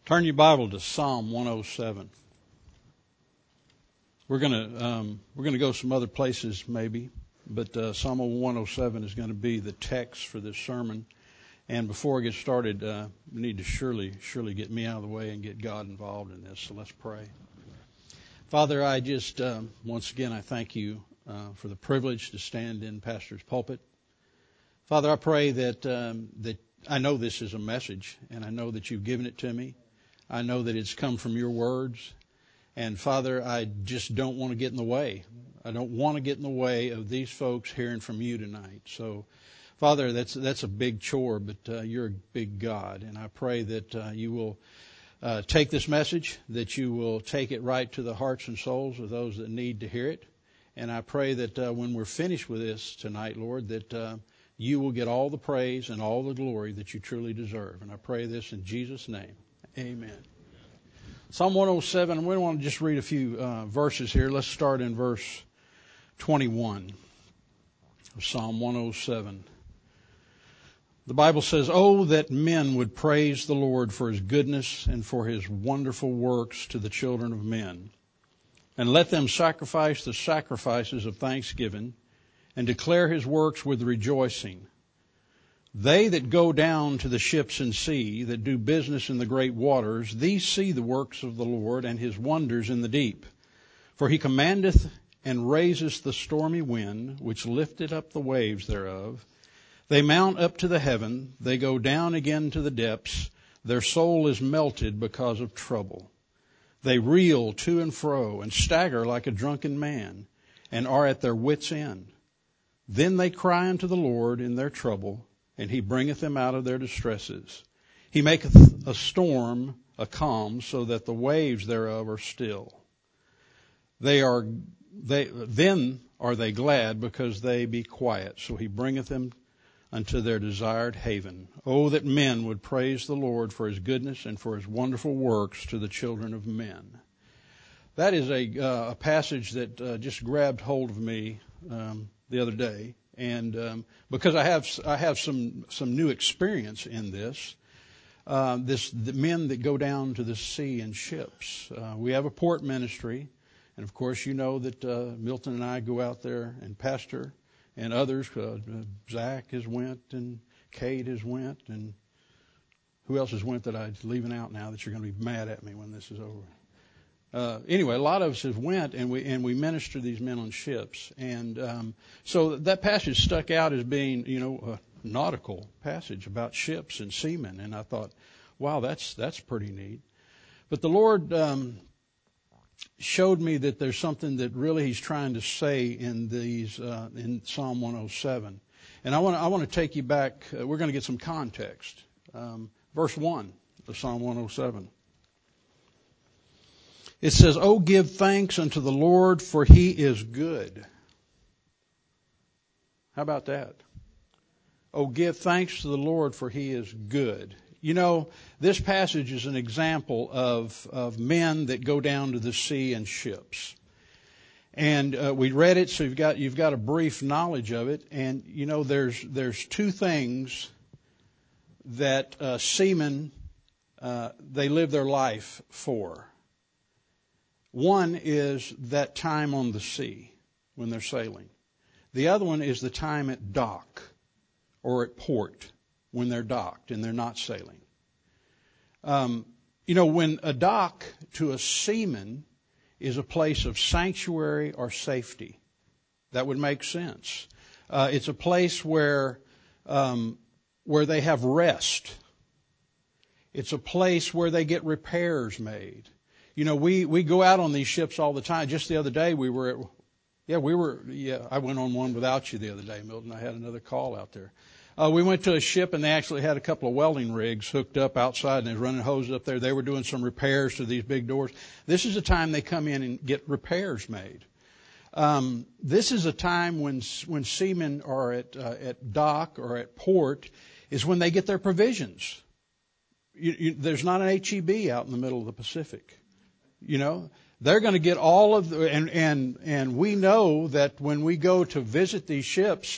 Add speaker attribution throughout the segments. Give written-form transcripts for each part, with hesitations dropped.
Speaker 1: Turn your Bible to Psalm 107. We're gonna go some other places maybe, but Psalm 107 is going to be the text for this sermon. And before I get started, we need to surely get me out of the way and get God involved in this. So let's pray. Father, I just once again I thank you for the privilege to stand in Pastor's pulpit. Father, I pray that I know this is a message, and I know that you've given it to me. I know that it's come from your words. And Father, I just don't want to get in the way. I don't want to get in the way of these folks hearing from you tonight. So, Father, that's a big chore, but you're a big God. And I pray that you will take this message, that you will take it right to the hearts and souls of those that need to hear it. And I pray that when we're finished with this tonight, Lord, that you will get all the praise and all the glory that you truly deserve. And I pray this in Jesus' name. Amen. Psalm 107, we want to just read a few verses here. Let's start in verse 21 of Psalm 107. The Bible says, "Oh, that men would praise the Lord for his goodness and for his wonderful works to the children of men. And let them sacrifice the sacrifices of thanksgiving and declare his works with rejoicing. They that go down to the ships and sea, that do business in the great waters, these see the works of the Lord and his wonders in the deep. For he commandeth and raiseth the stormy wind, which lifteth up the waves thereof. They mount up to the heaven, they go down again to the depths. Their soul is melted because of trouble. They reel to and fro, and stagger like a drunken man, and are at their wits' end. Then they cry unto the Lord in their trouble, and he bringeth them out of their distresses. He maketh a storm a calm, so that the waves thereof are still. Then are they glad, because they be quiet. So he bringeth them unto their desired haven. Oh, that men would praise the Lord for his goodness and for his wonderful works to the children of men." That is a passage that just grabbed hold of me the other day. And because I have some new experience in this, the men that go down to the sea in ships. We have a port ministry, and of course you know that Milton and I go out there and pastor, and others. Zach has went, and Kate has went, and who else has went that I'm leaving out now that you're going to be mad at me when this is over? Anyway, a lot of us have went, and we minister these men on ships. And so that passage stuck out as being, a nautical passage about ships and seamen. And I thought, wow, that's pretty neat. But the Lord showed me that there's something that really he's trying to say in in Psalm 107. And I want to take you back. We're going to get some context. Verse 1 of Psalm 107. It says, "Oh, give thanks unto the Lord, for he is good." How about that? Oh, give thanks to the Lord, for he is good. This passage is an example of men that go down to the sea in ships. And we read it, so you've got a brief knowledge of it. And there's two things that seamen they live their life for. One is that time on the sea when they're sailing. The other one is the time at dock or at port when they're docked and they're not sailing. When a dock to a seaman is a place of sanctuary or safety, that would make sense. It's a place where they have rest. It's a place where they get repairs made. We go out on these ships all the time. Just the other day I went on one without you the other day, Milton. I had another call out there. We went to a ship, and they actually had a couple of welding rigs hooked up outside, and they was running hoses up there. They were doing some repairs to these big doors. This is the time they come in and get repairs made. This is a time when seamen are at dock or at port is when they get their provisions. There's not an H-E-B out in the middle of the Pacific. They're going to get all of the, and we know that when we go to visit these ships,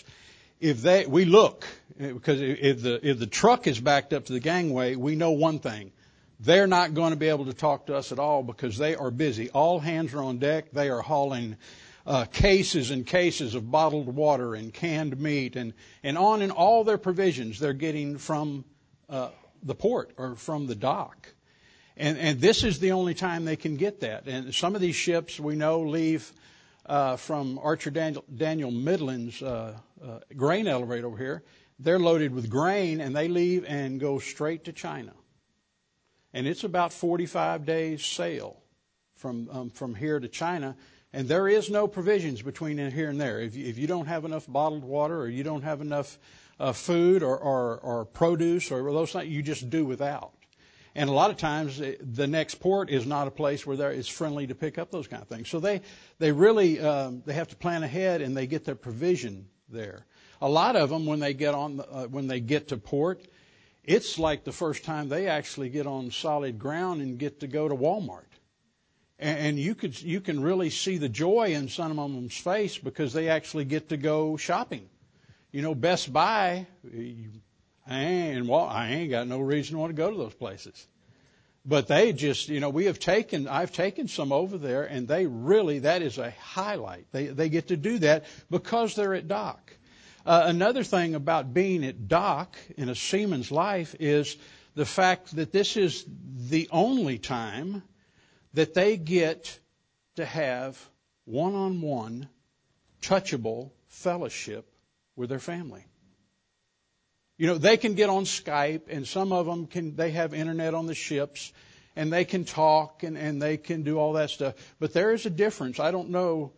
Speaker 1: we look, because if the truck is backed up to the gangway, we know one thing. they're not going to be able to talk to us at all because they are busy. All hands are on deck. They are hauling cases and cases of bottled water and canned meat and all their provisions they're getting from the port or from the dock. And this is the only time they can get that. And some of these ships we know leave from Archer Daniel Midland's grain elevator over here. They're loaded with grain and they leave and go straight to China. And it's about 45 days sail from here to China. And there is no provisions between here and there. If you don't have enough bottled water or you don't have enough food or produce or those things, you just do without. And a lot of times the next port is not a place where it's friendly to pick up those kind of things. So they really they have to plan ahead and they get their provision there. A lot of them when they get to port, it's like the first time they actually get on solid ground and get to go to Walmart. And you can really see the joy in some of them's face because they actually get to go shopping. You know, Best Buy, I ain't got no reason to want to go to those places. But they just, I've taken some over there and that is a highlight. They get to do that because they're at dock. Another thing about being at dock in a seaman's life is the fact that this is the only time that they get to have one-on-one, touchable fellowship with their family. You know, they can get on Skype, and some of them they have internet on the ships, and they can talk, and they can do all that stuff. But there is a difference. I don't know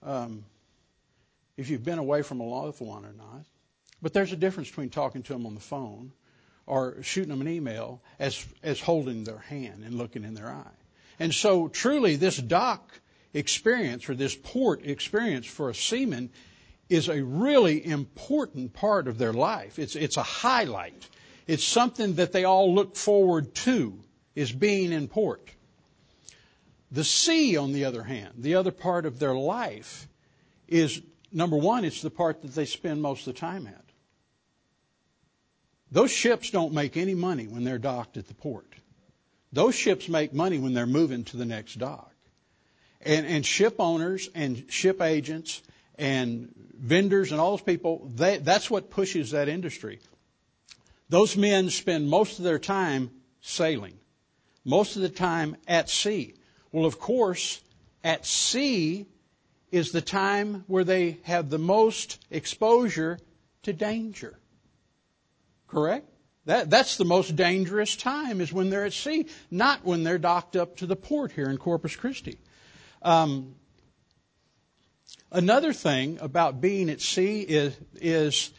Speaker 1: if you've been away from a loved one or not, but there's a difference between talking to them on the phone or shooting them an email as holding their hand and looking in their eye. And so truly this dock experience or this port experience for a seaman is a really important part of their life. It's a highlight. It's something that they all look forward to, is being in port. The sea, on the other hand, the other part of their life is, number one, it's the part that they spend most of the time at. Those ships don't make any money when they're docked at the port. Those ships make money when they're moving to the next dock. And ship owners and ship agents and vendors and all those people, that's what pushes that industry. Those men spend most of their time sailing, most of the time at sea. Well, of course, at sea is the time where they have the most exposure to danger. Correct? That's the most dangerous time is when they're at sea, not when they're docked up to the port here in Corpus Christi. Another thing about being at sea is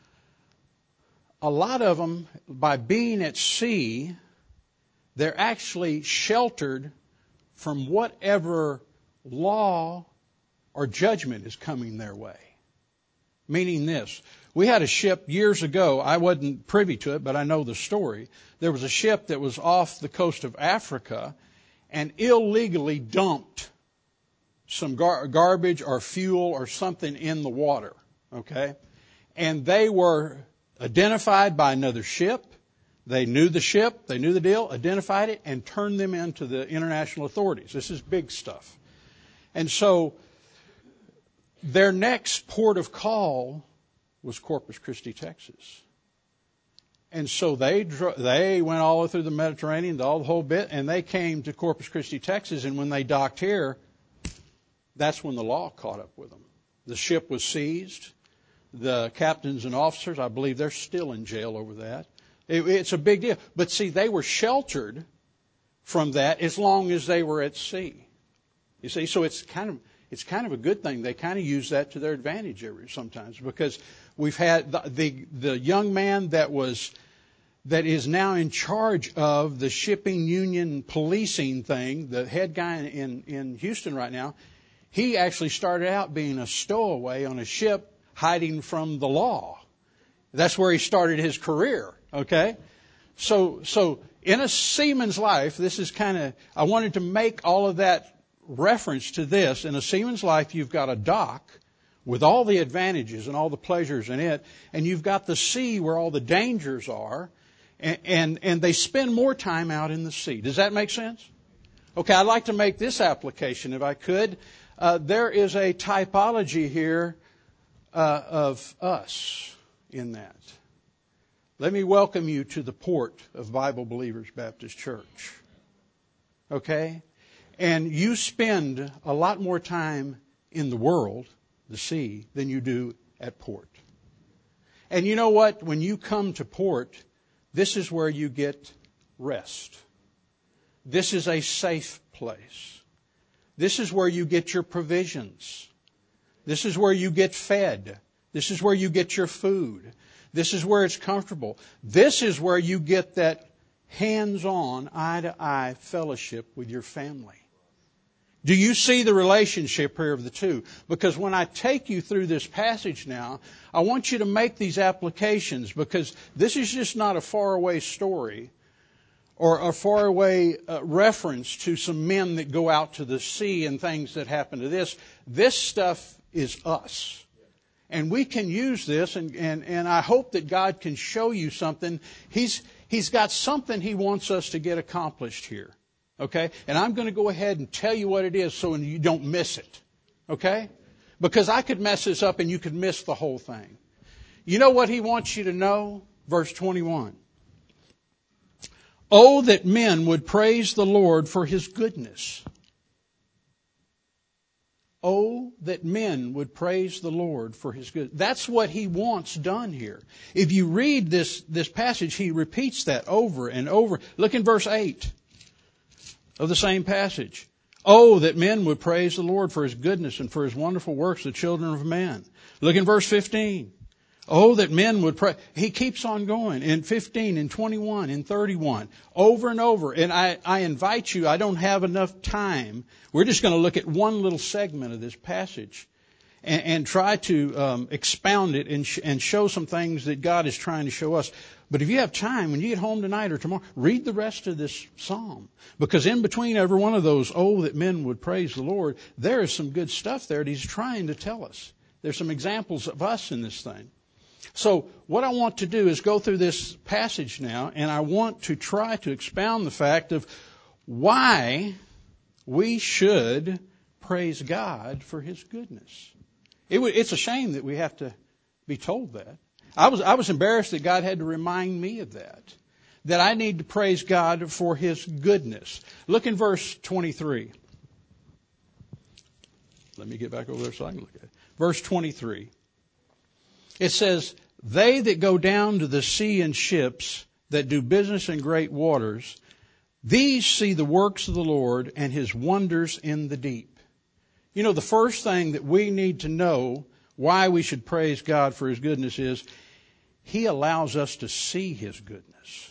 Speaker 1: a lot of them, by being at sea, they're actually sheltered from whatever law or judgment is coming their way. Meaning this. We had a ship years ago. I wasn't privy to it, but I know the story. There was a ship that was off the coast of Africa and illegally dumped some garbage or fuel or something in the water. Okay? And they were identified by another ship. They knew the ship. They knew the deal, identified it, and turned them into the international authorities. This is big stuff. And so their next port of call was Corpus Christi, Texas. And so they went all the way through the Mediterranean, all the whole bit, and they came to Corpus Christi, Texas, and when they docked here, that's when the law caught up with them. The ship was seized. The captains and officers, I believe they're still in jail over that. It's a big deal. But see, they were sheltered from that as long as they were at sea. You see, so it's kind of a good thing. They kind of use that to their advantage sometimes, because we've had the young man that is now in charge of the shipping union policing thing, the head guy in Houston right now. He actually started out being a stowaway on a ship hiding from the law. That's where he started his career. Okay? So in a seaman's life, this is I wanted to make all of that reference to this. In a seaman's life, you've got a dock with all the advantages and all the pleasures in it, and you've got the sea where all the dangers are, and they spend more time out in the sea. Does that make sense? Okay, I'd like to make this application if I could. There is a typology here of us in that. Let me welcome you to the port of Bible Believers Baptist Church. Okay? And you spend a lot more time in the world, the sea, than you do at port. And you know what? When you come to port, this is where you get rest. This is a safe place. This is where you get your provisions. This is where you get fed. This is where you get your food. This is where it's comfortable. This is where you get that hands-on, eye-to-eye fellowship with your family. Do you see the relationship here of the two? Because when I take you through this passage now, I want you to make these applications, because this is just not a faraway story or a faraway reference to some men that go out to the sea and things that happen to this. This stuff is us. And we can use this, and I hope that God can show you something. He's got something He wants us to get accomplished here. Okay? And I'm going to go ahead and tell you what it is so you don't miss it. Okay? Because I could mess this up and you could miss the whole thing. You know what He wants you to know? Verse 21. Oh, that men would praise the Lord for His goodness. Oh, that men would praise the Lord for His goodness. That's what He wants done here. If you read this passage, He repeats that over and over. Look in verse 8 of the same passage. Oh, that men would praise the Lord for His goodness and for His wonderful works, the children of man. Look in verse 15. Oh, that men would pray. He keeps on going in 15, in 21, in 31, over and over. And I invite you, I don't have enough time. We're just going to look at one little segment of this passage and try to expound it and show some things that God is trying to show us. But if you have time, when you get home tonight or tomorrow, read the rest of this psalm. Because in between every one of those, oh, that men would praise the Lord, there is some good stuff there that He's trying to tell us. There's some examples of us in this thing. So what I want to do is go through this passage now, and I want to try to expound the fact of why we should praise God for His goodness. It's a shame that we have to be told that. I was embarrassed that God had to remind me of that I need to praise God for His goodness. Look in verse 23. Let me get back over there so I can look at it. Verse 23. It says, they that go down to the sea in ships, that do business in great waters, these see the works of the Lord and His wonders in the deep. You know, the first thing that we need to know why we should praise God for His goodness is He allows us to see His goodness.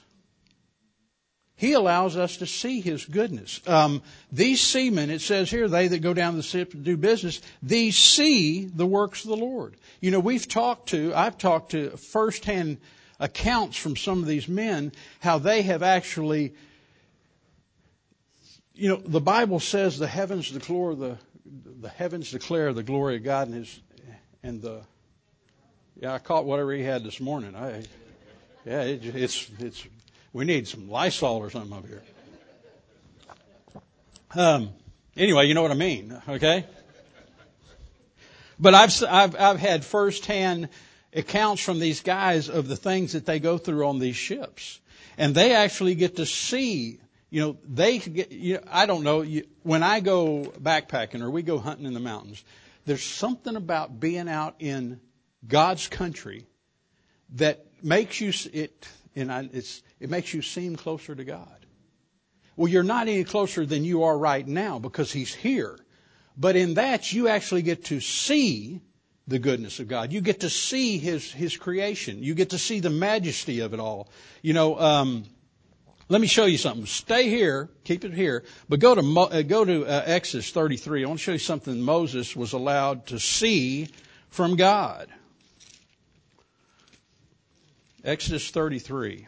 Speaker 1: He allows us to see His goodness. These seamen, it says here, they that go down the ship to do business, these see the works of the Lord. You know, I've talked to firsthand accounts from some of these men, how they have actually, you know, the Bible says the heavens declare the glory of God I caught whatever he had this morning. We need some Lysol or something up here. Anyway, you know what I mean, okay? But I've had firsthand accounts from these guys of the things that they go through on these ships, and they actually get to see. You know, I don't know. When I go backpacking or we go hunting in the mountains, there's something about being out in God's country that makes you it makes you seem closer to God. Well, you're not any closer than you are right now because He's here. But in that, you actually get to see the goodness of God. You get to see His creation. You get to see the majesty of it all. You know, let me show you something. Stay here, keep it here, but go to Exodus 33. I want to show you something Moses was allowed to see from God. Exodus 33.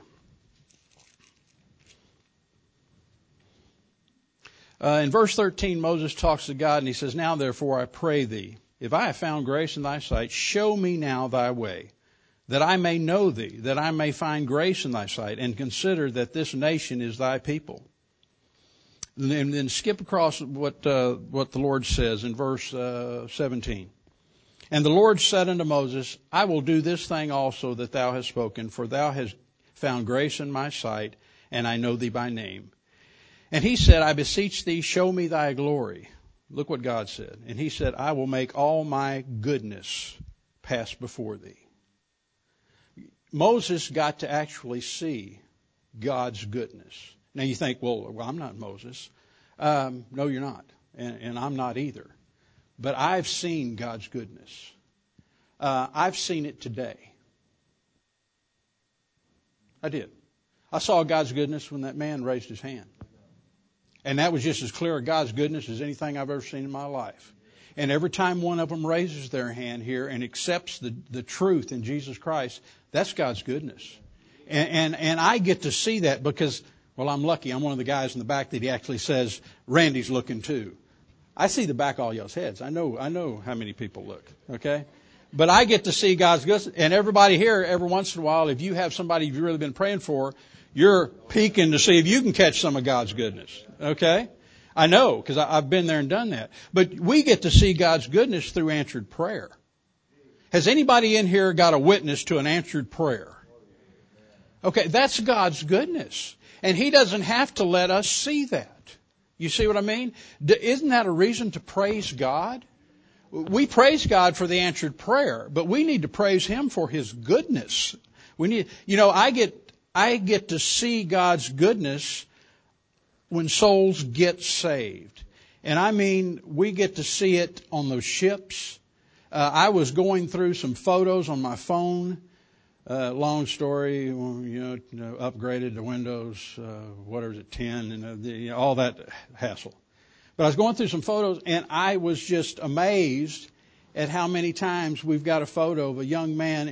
Speaker 1: In verse 13, Moses talks to God and he says, now therefore I pray thee, if I have found grace in thy sight, show me now thy way, that I may know thee, that I may find grace in thy sight, and consider that this nation is thy people. And then skip across what the Lord says in verse 17. And the Lord said unto Moses, I will do this thing also that thou hast spoken, for thou hast found grace in my sight, and I know thee by name. And he said, I beseech thee, show me thy glory. Look what God said. And he said, I will make all my goodness pass before thee. Moses got to actually see God's goodness. Now you think, well, I'm not Moses. No, you're not. And I'm not either. But I've seen God's goodness. I've seen it today. I did. I saw God's goodness when that man raised his hand. And that was just as clear of God's goodness as anything I've ever seen in my life. And every time one of them raises their hand here and accepts the truth in Jesus Christ, that's God's goodness. And I get to see that because, well, I'm lucky. I'm one of the guys in the back that he actually says, Randy's looking too. I see the back of all y'all's heads. I know how many people look. Okay? But I get to see God's goodness. And everybody here, every once in a while, if you have somebody you've really been praying for, you're peeking to see if you can catch some of God's goodness. Okay? I know, because I've been there and done that. But we get to see God's goodness through answered prayer. Has anybody in here got a witness to an answered prayer? Okay, that's God's goodness. And He doesn't have to let us see that. You see what I mean? Isn't that a reason to praise God? We praise God for the answered prayer, but we need to praise Him for His goodness. I get to see God's goodness when souls get saved. And I mean, we get to see it on those ships. I was going through some photos on my phone. Long story, upgraded to Windows, 10, and all that hassle. But I was going through some photos, and I was just amazed at how many times we've got a photo of a young man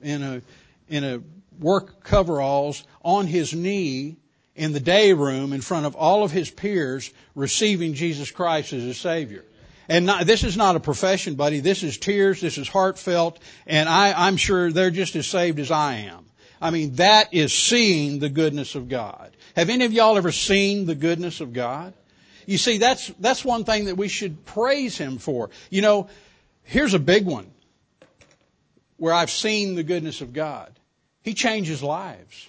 Speaker 1: in a work coveralls on his knee in the day room in front of all of his peers receiving Jesus Christ as his Savior. And this is not a profession, buddy. This is tears. This is heartfelt. And I'm sure they're just as saved as I am. I mean, that is seeing the goodness of God. Have any of y'all ever seen the goodness of God? You see, that's one thing that we should praise Him for. Here's a big one where I've seen the goodness of God. He changes lives.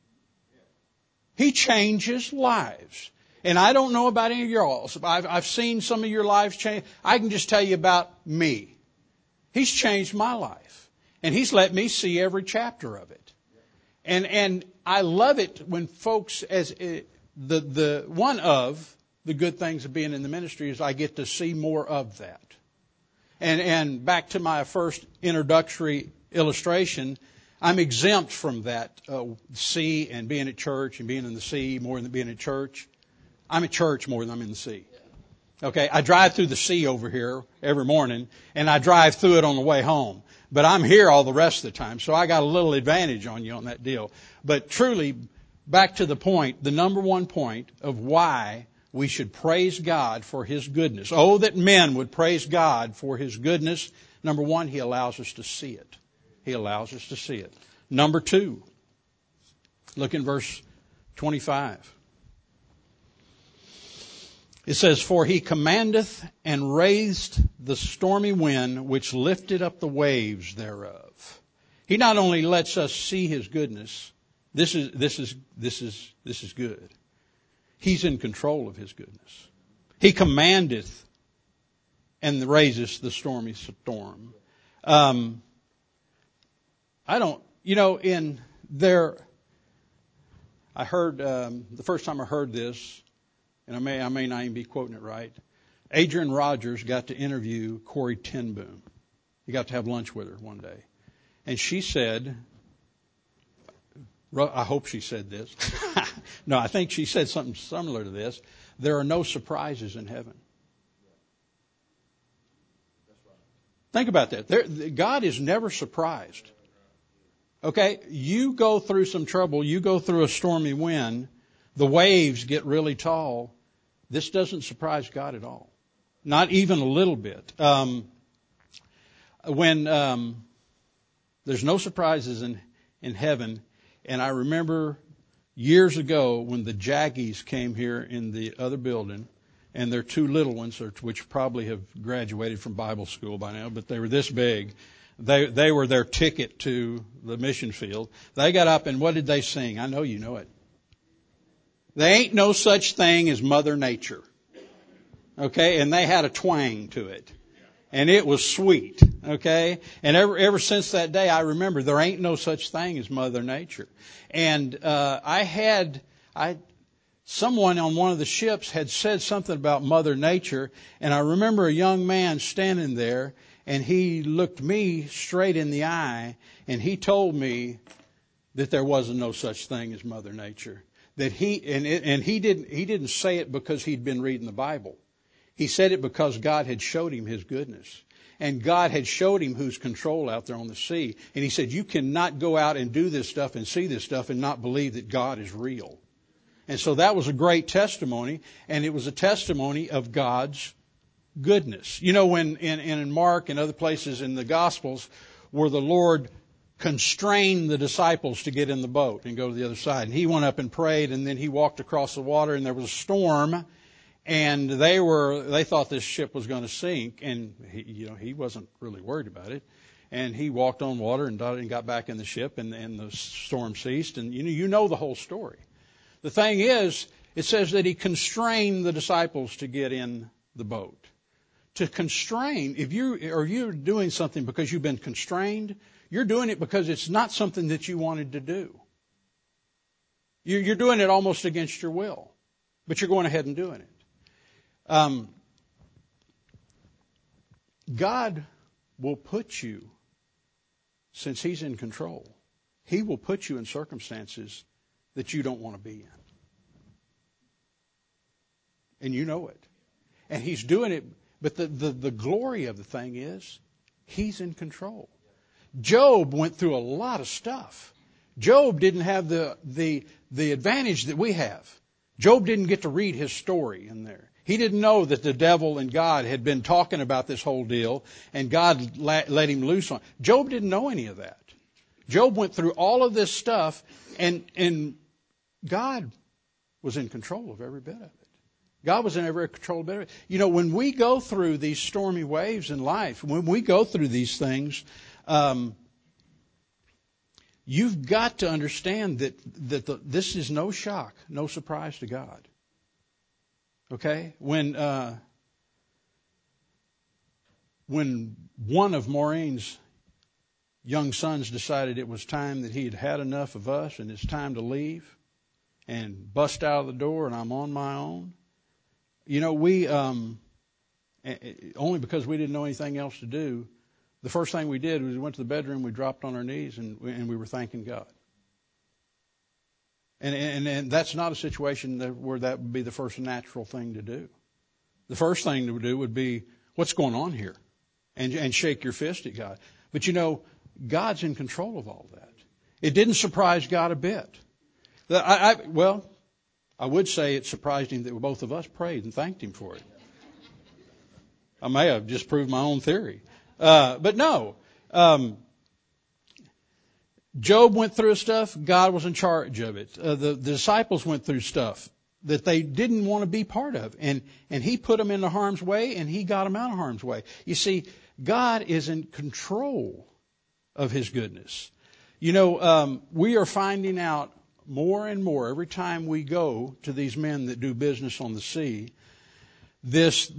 Speaker 1: He changes lives. And I don't know about any of y'all's. I've seen some of your lives change. I can just tell you about me. He's changed my life. And He's let me see every chapter of it. And I love it when folks, as the one of the good things of being in the ministry is I get to see more of that. And back to my first introductory illustration, I'm exempt from that sea and being at church and being in the sea more than being at church. I'm at church more than I'm in the sea. Okay, I drive through the sea over here every morning, and I drive through it on the way home. But I'm here all the rest of the time, so I got a little advantage on you on that deal. But truly, back to the point, the number one point of why we should praise God for His goodness. Oh, that men would praise God for His goodness. Number one, He allows us to see it. He allows us to see it. Number two, look in verse 25. It says, For He commandeth and raised the stormy wind, which lifted up the waves thereof. He not only lets us see His goodness, this is good. He's in control of His goodness. He commandeth and raiseth the stormy storm. I heard, the first time I heard this, and I may not even be quoting it right, Adrian Rogers got to interview Corrie ten Boom. He got to have lunch with her one day. And she said, I hope she said this. No, I think she said something similar to this. There are no surprises in heaven. Think about that. God is never surprised. Okay, you go through some trouble, you go through a stormy wind, the waves get really tall. This doesn't surprise God at all. Not even a little bit. When the There's no surprises in heaven. And I remember years ago when the Jaggies came here in the other building, and their two little ones, which probably have graduated from Bible school by now, but they were this big. They were their ticket to the mission field. They got up and what did they sing? I know you know it. There ain't no such thing as Mother Nature. Okay? And they had a twang to it. And it was sweet. Okay? And ever since that day, I remember there ain't no such thing as Mother Nature. And someone on one of the ships had said something about Mother Nature, and I remember a young man standing there, and he looked me straight in the eye, and he told me that there wasn't no such thing as Mother Nature. That he didn't say it because he'd been reading the Bible. He said it because God had showed him His goodness. And God had showed him who's control out there on the sea. And he said, you cannot go out and do this stuff and see this stuff and not believe that God is real. And so that was a great testimony, and it was a testimony of God's goodness. You know, when in Mark and other places in the Gospels where the Lord constrained the disciples to get in the boat and go to the other side. And He went up and prayed, and then He walked across the water, and there was a storm, and they thought this ship was going to sink, and He wasn't really worried about it. And He walked on water and got back in the ship, and the storm ceased, and you know the whole story. The thing is, it says that He constrained the disciples to get in the boat. To constrain, if you're doing something because you've been constrained, you're doing it because it's not something that you wanted to do. You're doing it almost against your will, but you're going ahead and doing it. God will put you, since He's in control, He will put you in circumstances that you don't want to be in. And you know it. And He's doing it, but the glory of the thing is He's in control. Job went through a lot of stuff. Job didn't have the advantage that we have. Job didn't get to read his story in there. He didn't know that the devil and God had been talking about this whole deal, and God let him loose on it. Job didn't know any of that. Job went through all of this stuff, and God was in control of every bit of it. God was in every control of it. You know, when we go through these stormy waves in life, when we go through these things, you've got to understand that this is no shock, no surprise to God. Okay? When one of Maureen's young sons decided it was time that he had had enough of us and it's time to leave and bust out of the door and I'm on my own, you know, we only because we didn't know anything else to do, the first thing we did was we went to the bedroom, we dropped on our knees, and we were thanking God. And that's not a situation where that would be the first natural thing to do. The first thing to do would be, what's going on here? And shake your fist at God. But you know, God's in control of all that. It didn't surprise God a bit. I would say it surprised Him that both of us prayed and thanked Him for it. I may have just proved my own theory. But no. Job went through stuff. God was in charge of it. The disciples went through stuff that they didn't want to be part of. And He put them into harm's way, and He got them out of harm's way. You see, God is in control of His goodness. You know, we are finding out more and more every time we go to these men that do business on the sea, this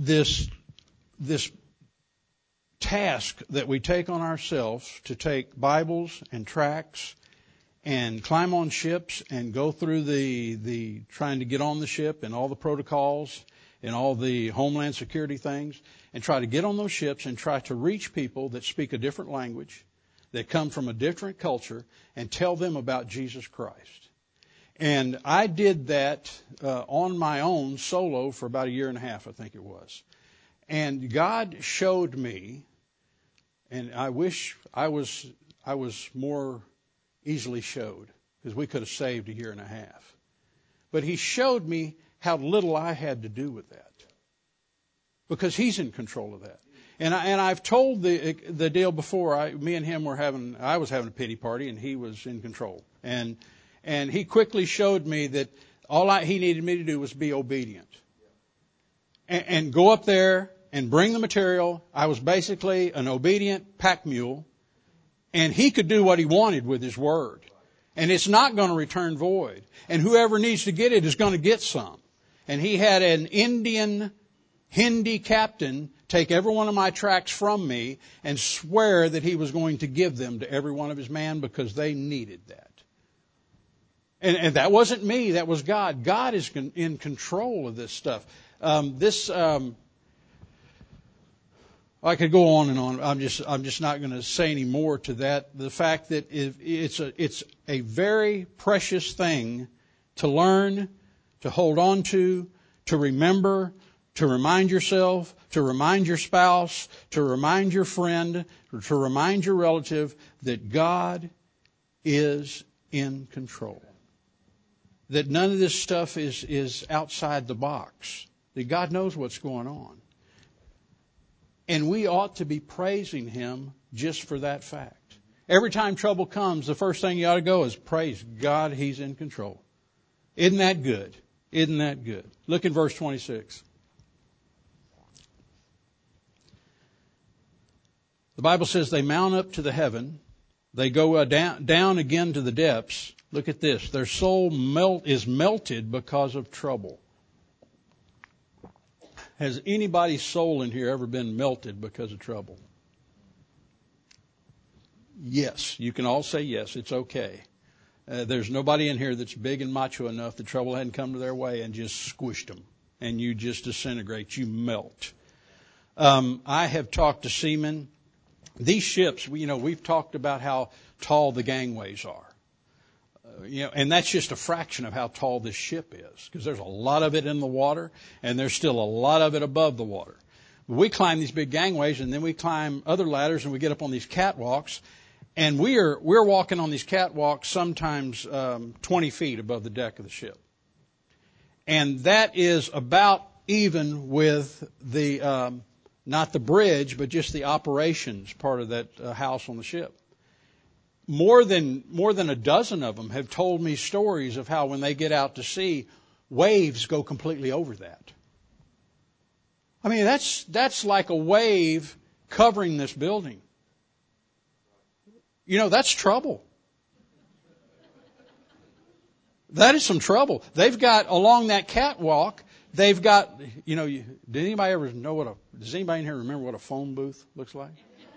Speaker 1: task that we take on ourselves to take Bibles and tracts and climb on ships and go through the trying to get on the ship and all the protocols and all the homeland security things and try to get on those ships and try to reach people that speak a different language, that come from a different culture, and tell them about Jesus Christ. And I did that on my own solo for about 1.5 years, I think it was. And God showed me, and I wish I was more easily showed, because we could have saved 1.5 years. But He showed me how little I had to do with that, because He's in control of that. And I've told the deal before. Me and him I was having a pity party, and he was in control. And he quickly showed me that he needed me to do was be obedient. And go up there and bring the material. I was basically an obedient pack mule, and he could do what he wanted with his word. And it's not going to return void. And whoever needs to get it is going to get some. And he had an Indian Hindi captain take every one of my tracts from me and swear that he was going to give them to every one of his men because they needed that. And that wasn't me, that was God. God is in control of this stuff. I could go on and on. I'm just not going to say any more to that. The fact that it's a very precious thing to learn, to hold on to remember, to remind yourself, to remind your spouse, to remind your friend, or to remind your relative that God is in control. That none of this stuff is outside the box. That God knows what's going on. And we ought to be praising Him just for that fact. Every time trouble comes, the first thing you ought to go is praise God, He's in control. Isn't that good? Isn't that good? Look in verse 26. The Bible says they mount up to the heaven. They go down again to the depths. Look at this. Their soul is melted because of trouble. Has anybody's soul in here ever been melted because of trouble? Yes. You can all say yes. It's okay. There's nobody in here that's big and macho enough that trouble hadn't come to their way and just squished them. And you just disintegrate. You melt. I have talked to seamen. These ships, we've talked about how tall the gangways are. And that's just a fraction of how tall this ship is, because there's a lot of it in the water, and there's still a lot of it above the water. We climb these big gangways, and then we climb other ladders, and we get up on these catwalks, and we're walking on these catwalks sometimes 20 feet above the deck of the ship. And that is about even with the not the bridge, but just the operations part of that house on the ship. More than a dozen of them have told me stories of how when they get out to sea, waves go completely over that. I mean, that's like a wave covering this building. That's trouble. That is some trouble. They've got, along that catwalk, they've got, does anybody in here remember what a phone booth looks like?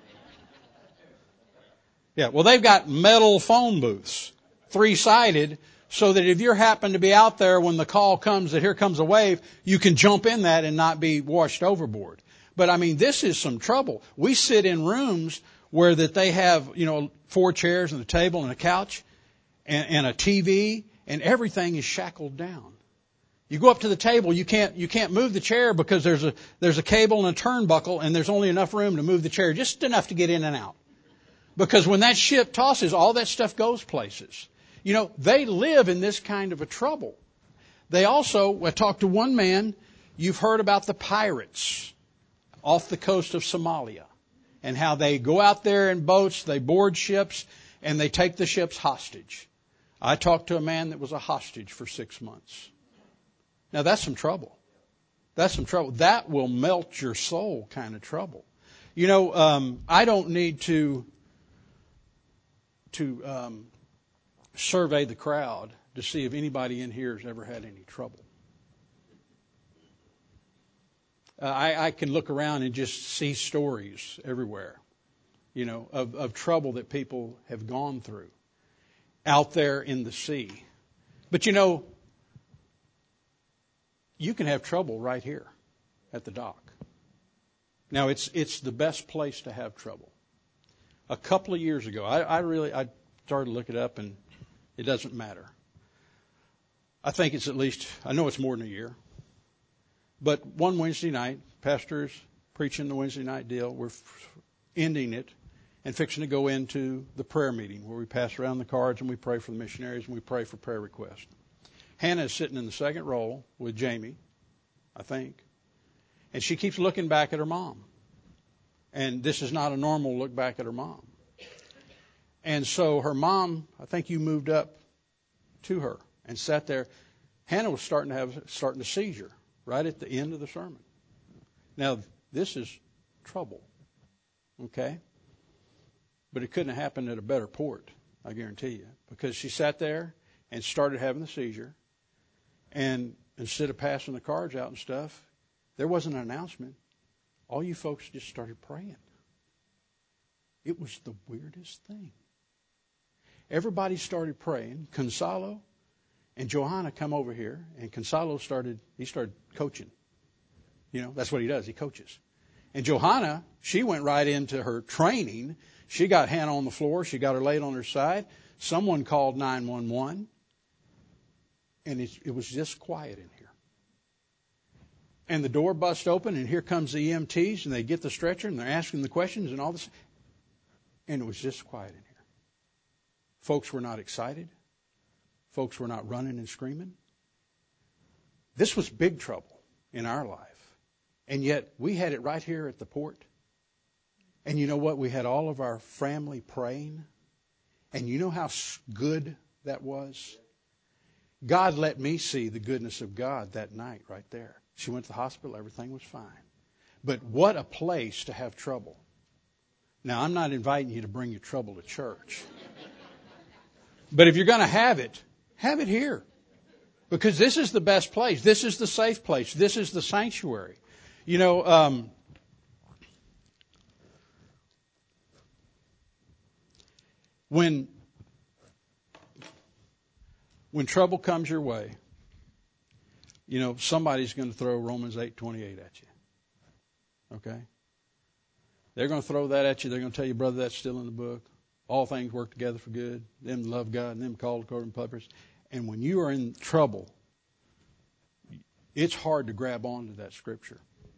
Speaker 1: Yeah, well, they've got metal phone booths, 3-sided, so that if you happen to be out there when the call comes that here comes a wave, you can jump in that and not be washed overboard. But I mean, this is some trouble. We sit in rooms where that they have, 4 chairs and a table and a couch and a TV, and everything is shackled down. You go up to the table, you can't move the chair because there's a cable and a turnbuckle, and there's only enough room to move the chair, just enough to get in and out. Because when that ship tosses, all that stuff goes places. They live in this kind of a trouble. They also, I talked to one man, you've heard about the pirates off the coast of Somalia and how they go out there in boats, they board ships, and they take the ships hostage. I talked to a man that was a hostage for 6 months. Now that's some trouble. That's some trouble. That will melt your soul kind of trouble. I don't need to survey the crowd to see if anybody in here has ever had any trouble. I can look around and just see stories everywhere, of trouble that people have gone through out there in the sea. But you can have trouble right here at the dock. Now it's the best place to have trouble. A couple of years ago, I started to look it up, and it doesn't matter. I think it's I know it's more than a year. But one Wednesday night, pastors preaching the Wednesday night deal, we're ending it and fixing to go into the prayer meeting where we pass around the cards and we pray for the missionaries and we pray for prayer requests. Hannah is sitting in the second row with Jamie, I think, and she keeps looking back at her mom. And this is not a normal look back at her mom. And so her mom, I think you moved up to her and sat there. Hannah was starting to seizure right at the end of the sermon. Now, this is trouble, okay? But it couldn't have happened at a better port, I guarantee you, because she sat there and started having the seizure. And instead of passing the cards out and stuff, there wasn't an announcement. All you folks just started praying. It was the weirdest thing. Everybody started praying. Consalo and Johanna come over here, and Consalo started coaching. You know, that's what he does. He coaches. And Johanna, she went right into her training. She got Hannah on the floor. She got her laid on her side. Someone called 911. And it was just quiet in here. And the door busts open, and here comes the EMTs, and they get the stretcher, and they're asking the questions and all this. And it was just quiet in here. Folks were not excited. Folks were not running and screaming. This was big trouble in our life. And yet we had it right here at the port. And you know what? We had all of our family praying. And you know how good that was? God let me see the goodness of God that night right there. She went to the hospital. Everything was fine. But what a place to have trouble. Now, I'm not inviting you to bring your trouble to church. But if you're going to have it here. Because this is the best place. This is the safe place. This is the sanctuary. You know, when trouble comes your way, you know, somebody's going to throw Romans 8:28 at you. Okay? They're going to throw that at you. They're going to tell you, brother, that's still in the book. All things work together for good. Them love God and them called according to purpose. And when you are in trouble, it's hard to grab onto that scripture.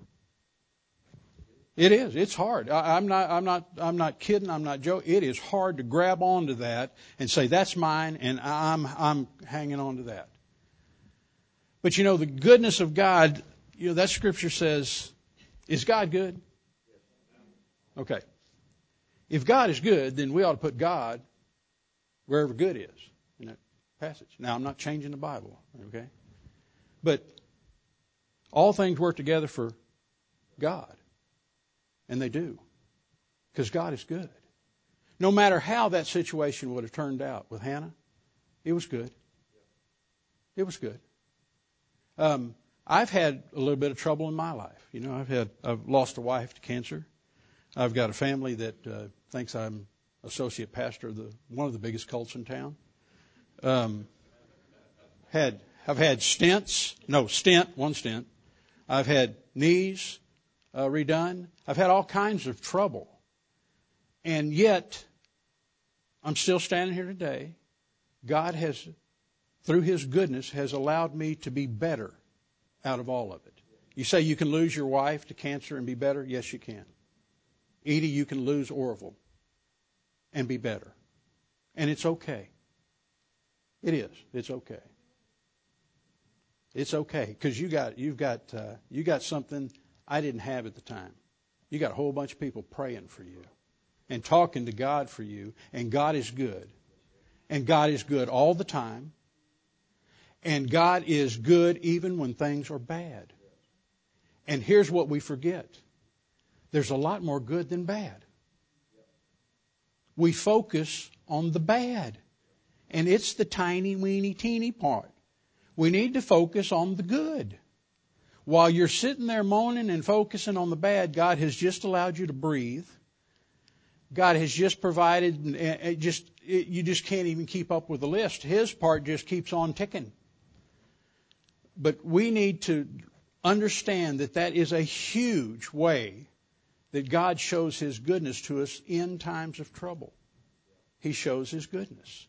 Speaker 1: It is. It's hard. I'm not kidding. I'm not joking. It is hard to grab onto that and say that's mine, and I'm hanging on to that. But you know, the goodness of God. You know, that scripture says, "Is God good?" Okay. If God is good, then we ought to put God wherever good is in that passage. Now, I'm not changing the Bible, okay? But all things work together for God. And they do. Because God is good. No matter how that situation would have turned out with Hannah, it was good. It was good. I've had a little bit of trouble in my life. You know, I've lost a wife to cancer. I've got a family that thinks I'm associate pastor of one of the biggest cults in town. I've had one stent. I've had knees redone. I've had all kinds of trouble. And yet, I'm still standing here today. God has, through His goodness, has allowed me to be better out of all of it. You say you can lose your wife to cancer and be better? Yes, you can. Edie, you can lose Orville and be better. And it's okay. It is. It's okay. It's okay because you got something I didn't have at the time. You got a whole bunch of people praying for you and talking to God for you, and God is good. And God is good all the time. And God is good even when things are bad. And here's what we forget. There's a lot more good than bad. We focus on the bad. And it's the tiny, weeny, teeny part. We need to focus on the good. While you're sitting there moaning and focusing on the bad, God has just allowed you to breathe. God has just provided, you just can't even keep up with the list. His part just keeps on ticking. But we need to understand that is a huge way that God shows His goodness to us in times of trouble. He shows His goodness.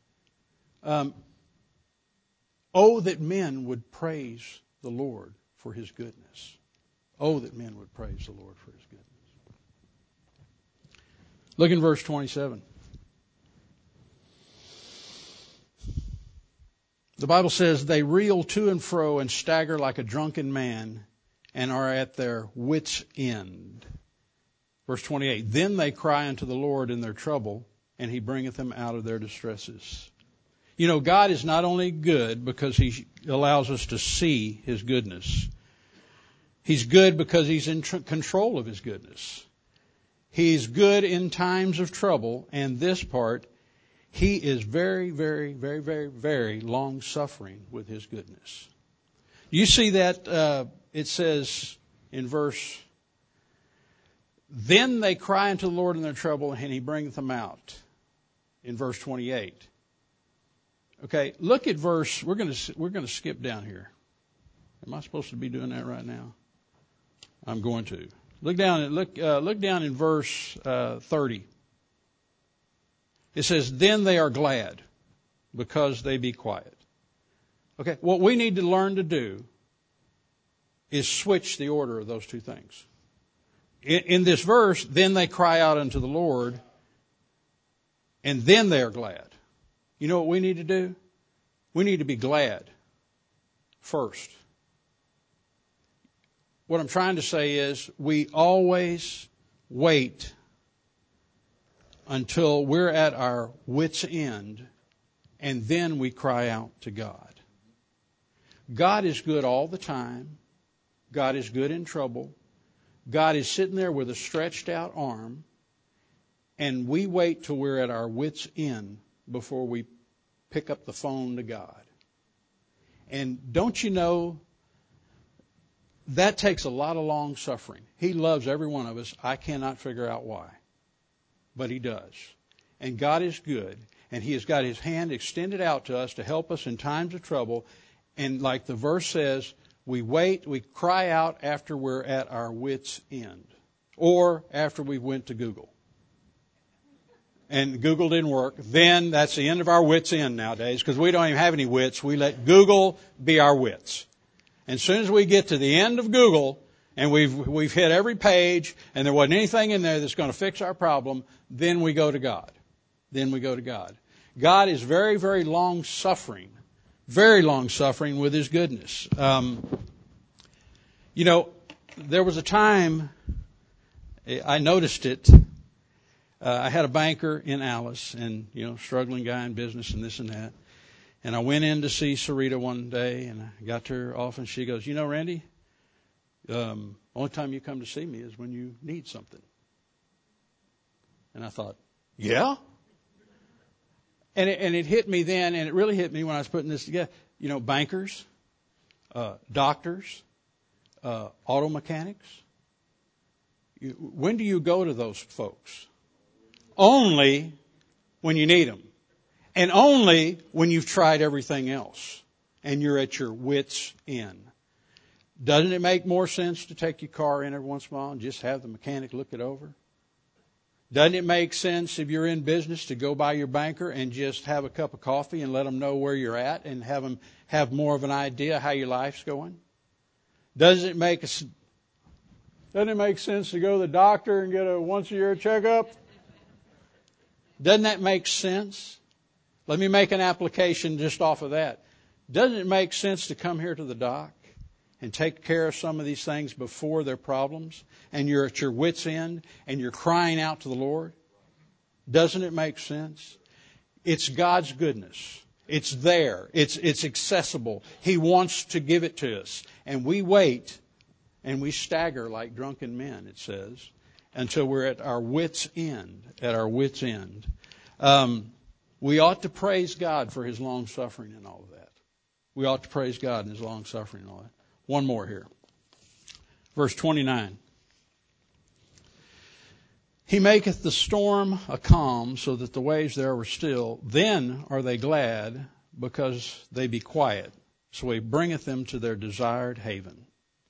Speaker 1: Oh, that men would praise the Lord for His goodness. Oh, that men would praise the Lord for His goodness. Look in verse 27. The Bible says, they reel to and fro and stagger like a drunken man and are at their wits' end. Verse 28, then they cry unto the Lord in their trouble, and He bringeth them out of their distresses. You know, God is not only good because He allows us to see His goodness. He's good because He's in control of His goodness. He's good in times of trouble, and this part, He is very, very, very, very, very long-suffering with His goodness. You see that it says in verse, then they cry unto the Lord in their trouble, and He bringeth them out. In verse 28. Okay, look at verse. We're going to skip down here. Am I supposed to be doing that right now? I'm going to look down. Look down in verse 30. It says, "Then they are glad, because they be quiet." Okay, what we need to learn to do is switch the order of those two things. In this verse, then they cry out unto the Lord, and then they are glad. You know what we need to do? We need to be glad first. What I'm trying to say is we always wait until we're at our wits' end, and then we cry out to God. God is good all the time. God is good in trouble. God is sitting there with a stretched out arm, and we wait till we're at our wits' end before we pick up the phone to God. And don't you know, that takes a lot of long suffering. He loves every one of us. I cannot figure out why, but He does. And God is good, and He has got His hand extended out to us to help us in times of trouble. And like the verse says, we wait, we cry out after we're at our wits' end, or after we went to Google. And Google didn't work. Then that's the end of our wits' end nowadays, because we don't even have any wits. We let Google be our wits. And as soon as we get to the end of Google, and we've hit every page, and there wasn't anything in there that's going to fix our problem, then we go to God. Then we go to God. God is very, very long-suffering with His goodness. You know, there was a time, I noticed it. I had a banker in Alice, and, you know, struggling guy in business and this and that. And I went in to see Sarita one day, and I got to her off, and she goes, you know, Randy, only time you come to see me is when you need something. And I thought, yeah? And it hit me then, and it really hit me when I was putting this together. You know, bankers, doctors, auto mechanics. When do you go to those folks? Only when you need them. And only when you've tried everything else and you're at your wits' end. Doesn't it make more sense to take your car in every once in a while and just have the mechanic look it over? Doesn't it make sense, if you're in business, to go by your banker and just have a cup of coffee and let them know where you're at and have them have more of an idea how your life's going? Doesn't it make sense to go to the doctor and get a once-a-year checkup? Doesn't that make sense? Let me make an application just off of that. Doesn't it make sense to come here to the doc and take care of some of these things before they're problems, and you're at your wits' end and you're crying out to the Lord? Doesn't it make sense? It's God's goodness. It's there. It's accessible. He wants to give it to us. And we wait and we stagger like drunken men, it says, until we're at our wits' end. At our wits' end. We ought to praise God for His long suffering and all of that. We ought to praise God in His long suffering and all that. One more here. Verse 29. He maketh the storm a calm, so that the waves thereof are still. Then are they glad, because they be quiet. So He bringeth them to their desired haven.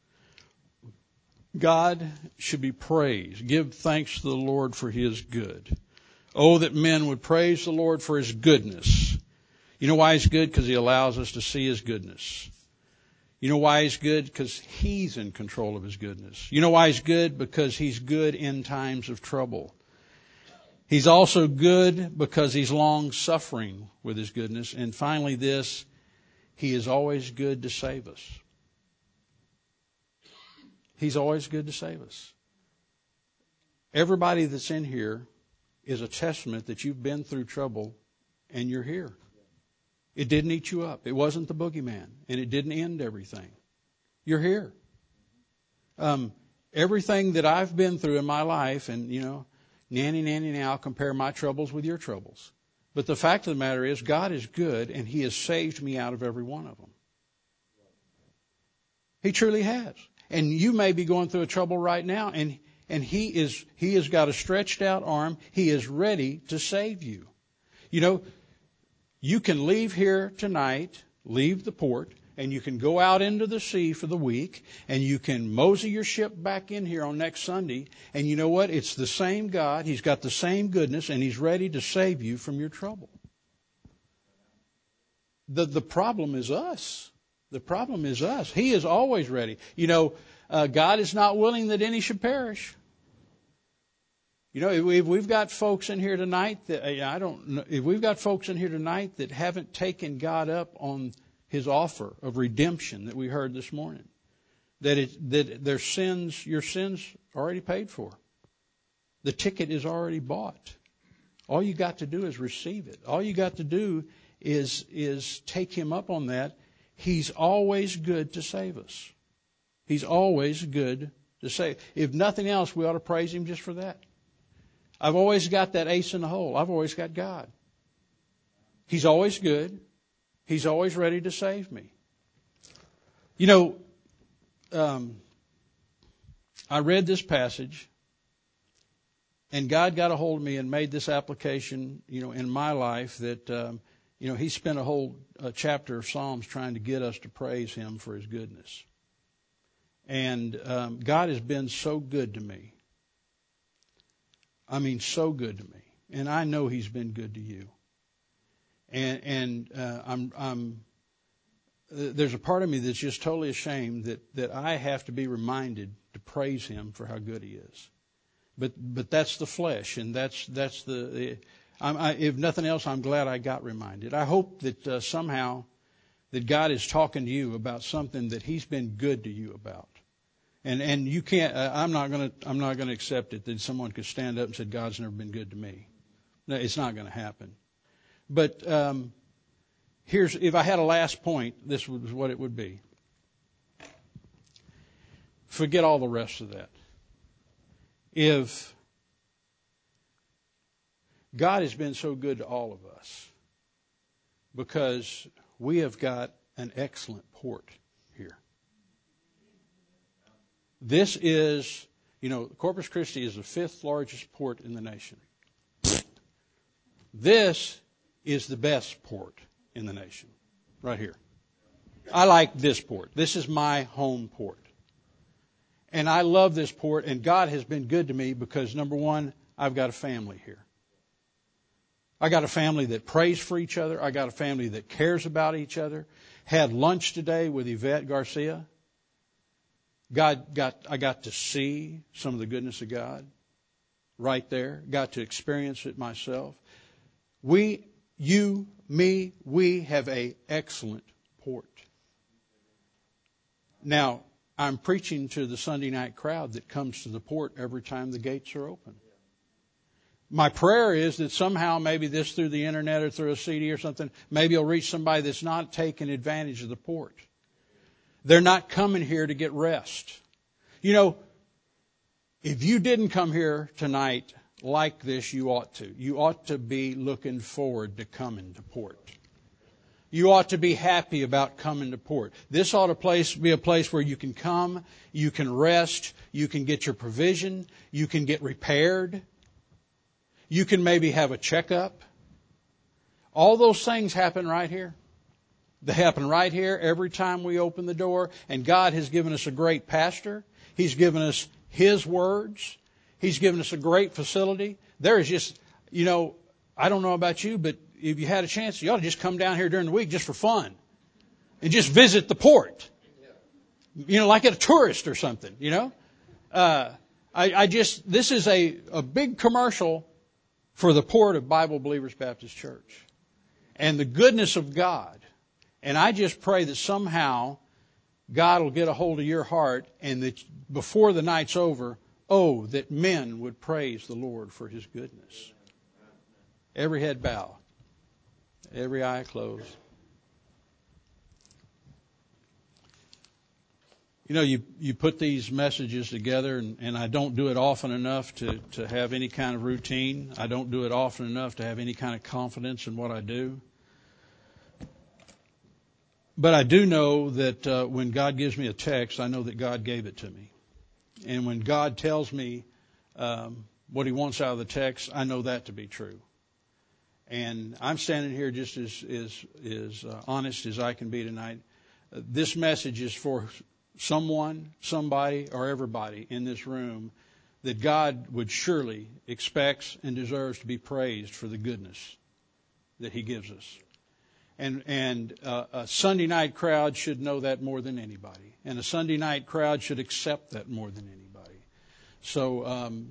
Speaker 1: God should be praised. Give thanks to the Lord, for He is good. Oh, that men would praise the Lord for His goodness. You know why He's good? Because He allows us to see His goodness. You know why He's good? Because He's in control of His goodness. You know why He's good? Because He's good in times of trouble. He's also good because He's long-suffering with His goodness. And finally this, He is always good to save us. He's always good to save us. everybody that's in here is a testament that you've been through trouble and you're here. It didn't eat you up. It wasn't the boogeyman, and it didn't end everything. You're here. Everything that I've been through in my life, and, nanny, now, I'll compare my troubles with your troubles. But the fact of the matter is, God is good, and He has saved me out of every one of them. He truly has. And you may be going through a trouble right now, and He has got a stretched out arm. He is ready to save you. You can leave here tonight, leave the port, and you can go out into the sea for the week, and you can mosey your ship back in here on next Sunday, and you know what? It's the same God. He's got the same goodness, and He's ready to save you from your trouble. The problem is us. The problem is us. He is always ready. God is not willing that any should perish. If we've got folks in here tonight if we've got folks in here tonight that haven't taken God up on His offer of redemption that we heard this morning, that your sins are already paid for. The ticket is already bought. All you got to do is receive it. All you got to do is take Him up on that. He's always good to save us. He's always good to save. If nothing else, we ought to praise Him just for that. I've always got that ace in the hole. I've always got God. He's always good. He's always ready to save me. I read this passage, and God got a hold of me and made this application, in my life that, He spent a whole chapter of Psalms trying to get us to praise Him for His goodness. And God has been so good to me. I mean, so good to me. And I know He's been good to you. And there's a part of me that's just totally ashamed that I have to be reminded to praise Him for how good He is. But that's the flesh, and that's if nothing else, I'm glad I got reminded. I hope that somehow that God is talking to you about something that He's been good to you about. And you can't. I'm not going to accept it that someone could stand up and say God's never been good to me. No, it's not going to happen. But if I had a last point, this was what it would be. Forget all the rest of that. If God has been so good to all of us because we have got an excellent port here. This is, Corpus Christi is the 5th largest port in the nation. This is the best port in the nation, right here. I like this port. This is my home port. And I love this port, and God has been good to me because, number one, I've got a family here. I got a family that prays for each other. I got a family that cares about each other. Had lunch today with Yvette Garcia. I got to see some of the goodness of God right there. Got to experience it myself. We have a excellent port. Now, I'm preaching to the Sunday night crowd that comes to the port every time the gates are open. My prayer is that somehow, maybe this through the internet or through a CD or something, maybe it'll reach somebody that's not taking advantage of the port. They're not coming here to get rest. If you didn't come here tonight like this, you ought to. You ought to be looking forward to coming to port. You ought to be happy about coming to port. This ought to be a place where you can come, you can rest, you can get your provision, you can get repaired, you can maybe have a checkup. All those things happen right here. They happen right here every time we open the door. And God has given us a great pastor. He's given us His words. He's given us a great facility. There is just, I don't know about you, but if you had a chance, you ought to just come down here during the week just for fun and just visit the port. Like a tourist or something, this is a big commercial for the port of Bible Believers Baptist Church and the goodness of God. And I just pray that somehow God will get a hold of your heart and that before the night's over, Oh, that men would praise the Lord for His goodness. Every head bowed, every eye closed. You know, you put these messages together, and I don't do it often enough to have any kind of routine. I don't do it often enough to have any kind of confidence in what I do. But I do know that when God gives me a text, I know that God gave it to me. And when God tells me what He wants out of the text, I know that to be true. And I'm standing here just as honest as I can be tonight. This message is for someone, somebody, or everybody in this room that God would surely expects and deserves to be praised for the goodness that He gives us. And a Sunday night crowd should know that more than anybody. And a Sunday night crowd should accept that more than anybody. So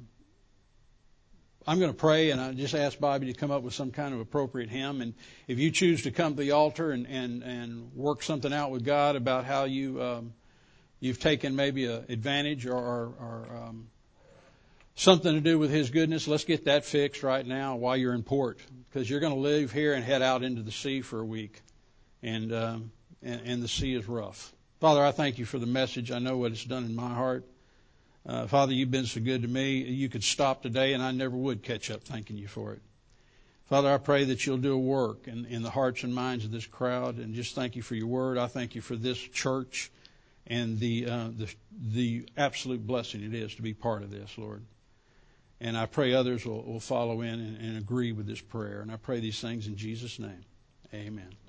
Speaker 1: I'm going to pray, and I just ask Bobby to come up with some kind of appropriate hymn. And if you choose to come to the altar and work something out with God about how you've taken maybe an advantage or something to do with His goodness, let's get that fixed right now while you're in port, because you're going to leave here and head out into the sea for a week, and the sea is rough. Father, I thank You for the message. I know what it's done in my heart. Father, You've been so good to me. You could stop today, and I never would catch up thanking You for it. Father, I pray that You'll do a work in the hearts and minds of this crowd, and just thank You for Your word. I thank You for this church and the absolute blessing it is to be part of this, Lord. And I pray others will follow in and agree with this prayer. And I pray these things in Jesus' name. Amen.